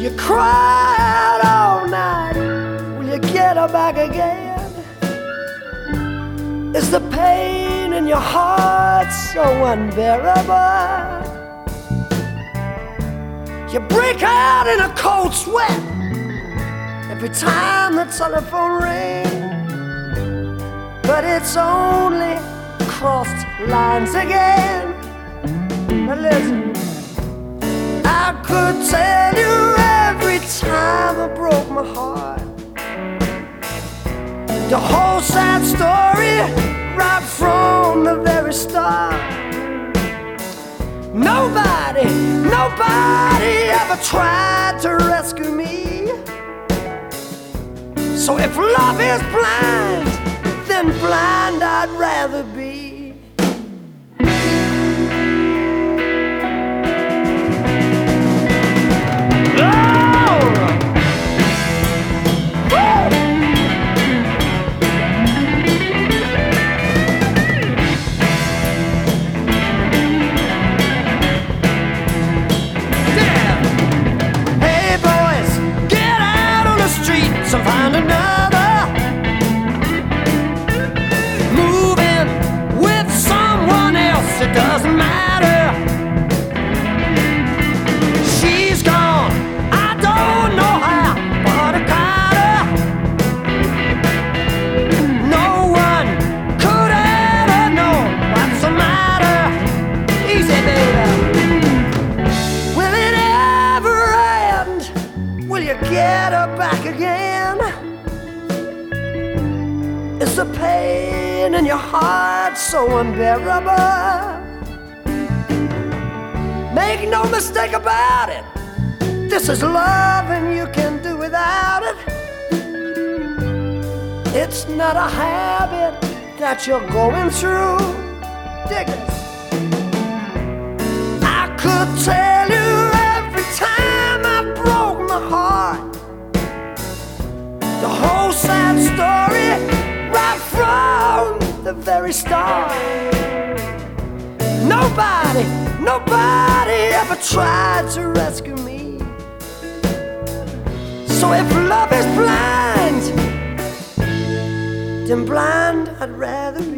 You cried all night, will you get her back again? Is the pain in your heart so unbearable? You break out in a cold sweat every time the telephone rings, but it's only crossed lines again. Now listen, I could tell you every time I broke my heart, the whole sad story right from the very start. Nobody ever tried to rescue me. So if love is blind, then blind I'd rather be. So find another, moving with someone else, it doesn't matter. She's gone, I don't know how, but I got her. No one could ever know what's the matter. Easy, baby. Will it ever end? Will you get her back again? Is the pain in your heart so unbearable? Make no mistake about it, this is love and you can do without it. It's not a habit that you're going through. Dig this. I could tell you every time I broke my heart, the whole sad story right from the very start. Nobody ever tried to rescue me. So if love is blind, then blind I'd rather be.